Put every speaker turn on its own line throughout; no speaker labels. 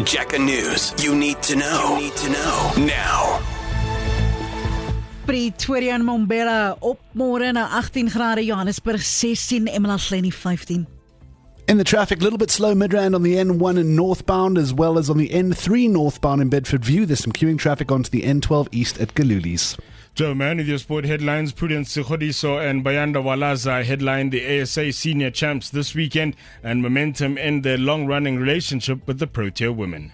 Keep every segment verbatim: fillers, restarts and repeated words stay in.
Jacka News. You need to know. You need to know now.
Pretoria en Mbombela op môre na agttien grade, Johannesburg sixteen, eMalahleni fifteen.
In the traffic, a little bit slow Midrand on the N one and northbound, as well as on the N three northbound in Bedford View. There's some queuing traffic onto the N twelve east at Galulis.
Joe Man with your sport headlines. Prudence Sikhodiso and Bayanda Walaza headlined the A S A Senior Champs this weekend, and momentum in their long-running relationship with the Protea women.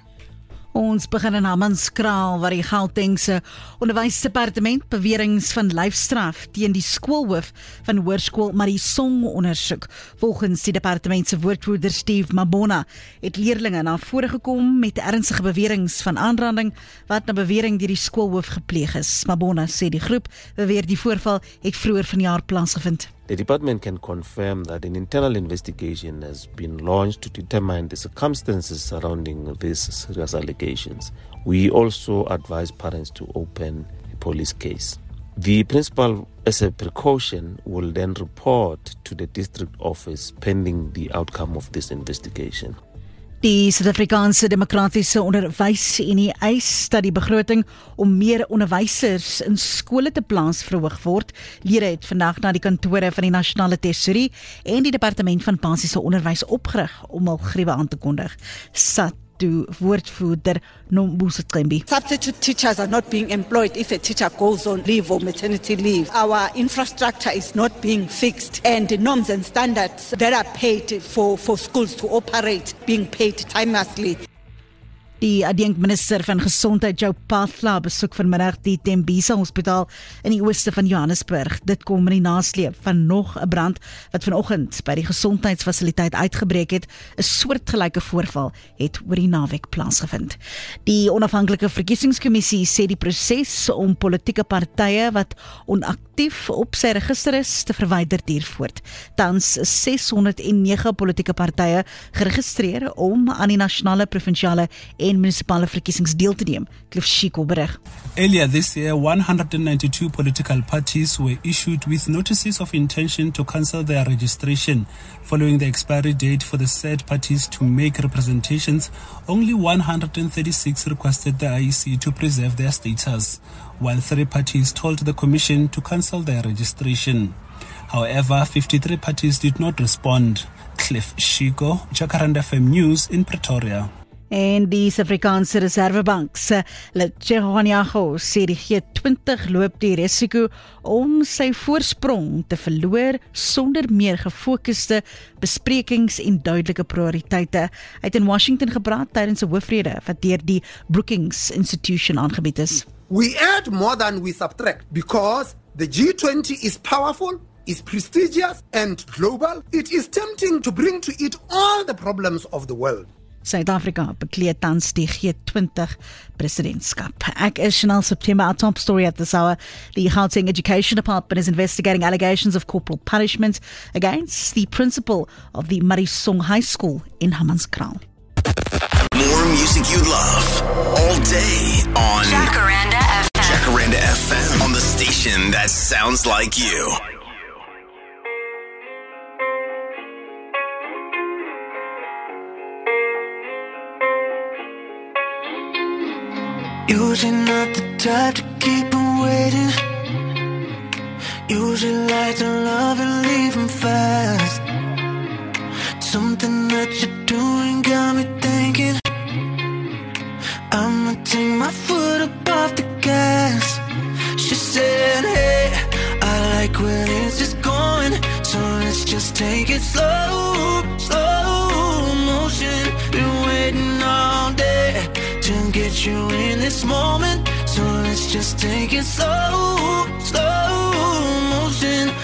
Ons begin in Hammanskraal, waar die Gautengse Onderwysdepartement beweringe van lyfstraf teen die skoolhoof van Hoërskool Marisong ondersoek. Volgens die departement se woordvoerder Steve Mabona het leerlinge na vore gekom met ernstige beweringe van aanranding wat na bewering deur die skoolhoof gepleeg is. Mabona sê die groep beweer die voorval het vroeër vanjaar plaasgevind.
The department can confirm that an internal investigation has been launched to determine the circumstances surrounding these serious allegations. We also advise parents to open a police case. The principal, as a precaution, will then report to the district office pending the outcome of this investigation.
Die Suid-Afrikaanse Demokratiese Onderwysunie eis dat die begroting om meer onderwysers in skole te plaas verhoog word. Lede het vandag na die kantore van die Nasionale Tesourie en die Departement van Basiese Onderwys opgerig om hul griewe aan te kondig. Sat to woordvoerder Nombuso Qembi.
Substitute teachers are not being employed if a teacher goes on leave or maternity leave. Our infrastructure is not being fixed, and the norms and standards that are paid for, for schools to operate being paid timelessly.
Die adjunkminister van Gesondheid, Joe Phaahla, besoek vanmiddag die Tembisa Hospitaal in die ooste van Johannesburg. Dit kom in die nasleep van nog 'n brand wat vanoggend by die gesondheidsfasiliteit uitgebreek het. 'n Soortgelyke voorval het oor die naweek plaasgevind. Die onafhanklike verkiesingskommissie sê die proses om politieke partye wat onaktief op sy register is te verwyder duur voort. Tans is six hundred nine politieke partye geregistreer om aan die nasionale, provinsiale en munisipale verkiesings deel te neem. Cliff Shiko berig.
Earlier this year, one hundred ninety-two political parties were issued with notices of intention to cancel their registration. Following the expiry date for the said parties to make representations, only one hundred thirty-six requested the I E C to preserve their status, while three parties told the Commission to cancel their registration. However, fifty-three parties did not respond. Cliff Shiko, Jacaranda F M News in Pretoria.
En die Suid-Afrikaanse Reservebank se Letshego sê die G twenty loop die risiko om sy voorsprong te verloor sonder meer gefokusde besprekings en duidelike prioriteite. Hy het in Washington gepraat tydens 'n hoofrede wat deur die Brookings Institution aangebied is.
We add more than we subtract because the G twenty is powerful, is prestigious and global. It is tempting to bring to it all the problems of the world.
Suid-Afrika bekleed tans die G twenty presidentskap. Ek is Chanel September. Our top story at this hour. The Gauteng Education Department is investigating allegations of corporal punishment against the principal of the Marisong High School in Hammanskraal.
More music you love all day on
Jacaranda F M.
Jacaranda F M, on the station that sounds like you.
Usually not the type to keep them waiting. Usually like to love and leave them fast. Something that you're doing got me thinking I'ma take my foot up off the gas. She said, hey, I like where this is going, so let's just take it slow, slow motion. Been waiting all day to get you in this moment, so let's just take it slow, slow motion.